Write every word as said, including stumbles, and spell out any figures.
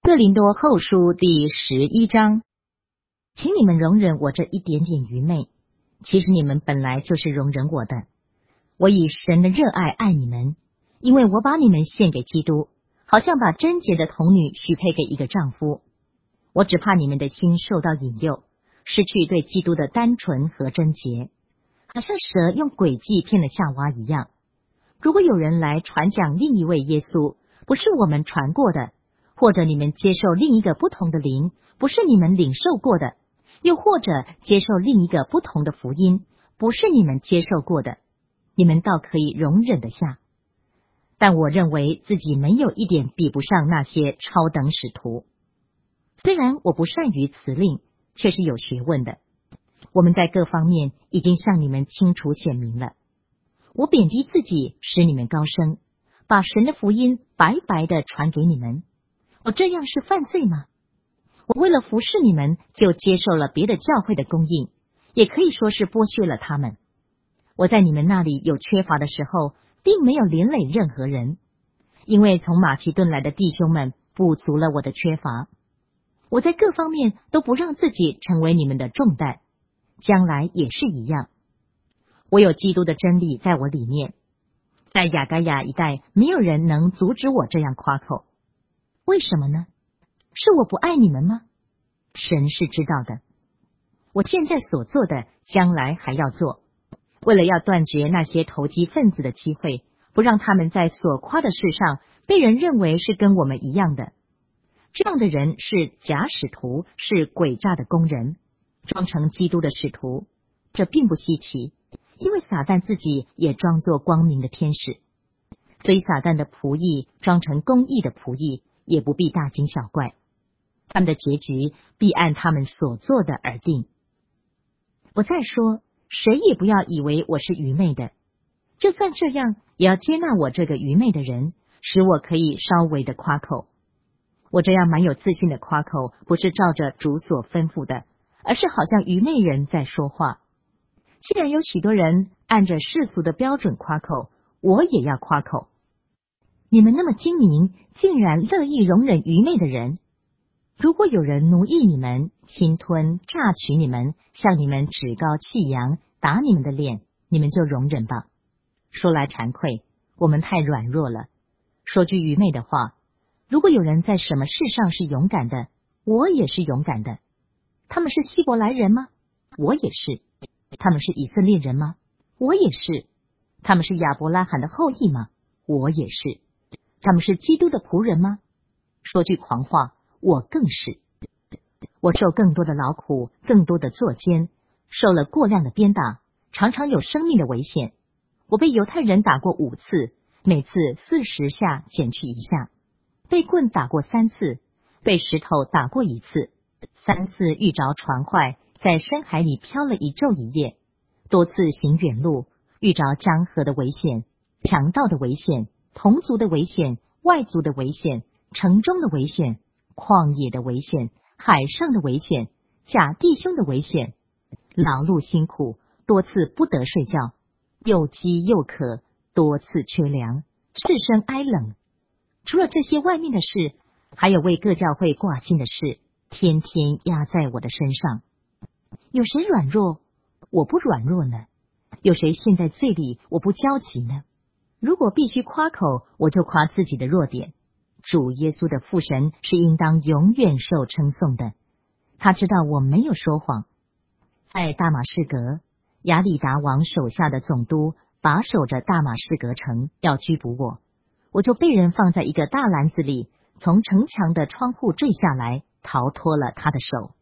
哥林多后书第十一章，请你们容忍我这一点点愚昧，其实你们本来就是容忍我的。我以神的热爱爱你们，因为我把你们献给基督，好像把贞洁的童女许配给一个丈夫。我只怕你们的心受到引诱，失去对基督的单纯和贞洁，好像蛇用诡计骗了夏娃一样。如果有人来传讲另一位耶稣，不是我们传过的，或者你们接受另一个不同的灵，不是你们领受过的，又或者接受另一个不同的福音，不是你们接受过的，你们倒可以容忍得下。但我认为自己没有一点比不上那些超等使徒。虽然我不善于辞令，却是有学问的。我们在各方面已经向你们清楚显明了。我贬低自己，使你们高升，把神的福音白白的传给你们。我这样是犯罪吗？我为了服侍你们，就接受了别的教会的供应，也可以说是剥削了他们。我在你们那里有缺乏的时候，并没有连累任何人，因为从马其顿来的弟兄们补足了我的缺乏。我在各方面都不让自己成为你们的重担，将来也是一样。我有基督的真理在我里面，在亚该亚一带，没有人能阻止我这样夸口。为什么呢？是我不爱你们吗？神是知道的。我现在所做的，将来还要做，为了要断绝那些投机分子的机会，不让他们在所夸的事上被人认为是跟我们一样的。这样的人是假使徒，是诡诈的工人，装成基督的使徒。这并不稀奇，因为撒旦自己也装作光明的天使，所以撒旦的仆役装成公义的仆役，也不必大惊小怪。他们的结局必按他们所做的而定。我再说，谁也不要以为我是愚昧的，就算这样，也要接纳我这个愚昧的人，使我可以稍微的夸口。我这样蛮有自信的夸口，不是照着主所吩咐的，而是好像愚昧人在说话。既然有许多人按着世俗的标准夸口，我也要夸口。你们那么精明，竟然乐意容忍愚昧的人。如果有人奴役你们，侵吞榨取你们，向你们趾高气扬，打你们的脸，你们就容忍吧。说来惭愧，我们太软弱了。说句愚昧的话，如果有人在什么事上是勇敢的，我也是勇敢的。他们是希伯来人吗？我也是。他们是以色列人吗？我也是。他们是亚伯拉罕的后裔吗？我也是。他们是基督的仆人吗？说句狂话，我更是。我受更多的劳苦，更多的作奸，受了过量的鞭打，常常有生命的危险。我被犹太人打过五次，每次四十下减去一下；被棍打过三次，被石头打过一次，三次遇着船坏，在深海里漂了一昼一夜，多次行远路，遇着江河的危险、强盗的危险、同族的危险、外族的危险、城中的危险、旷野的危险、海上的危险、假弟兄的危险，劳碌辛苦，多次不得睡觉，又饥又渴，多次缺粮，赤身挨冷。除了这些外面的事，还有为各教会挂心的事，天天压在我的身上。有谁软弱，我不软弱呢？有谁陷在罪里，我不焦急呢？如果必须夸口，我就夸自己的弱点。主耶稣的父神是应当永远受称颂的，他知道我没有说谎。在大马士革，亚里达王手下的总督把守着大马士革城，要拘捕我，我就被人放在一个大篮子里，从城墙的窗户坠下来，逃脱了他的手。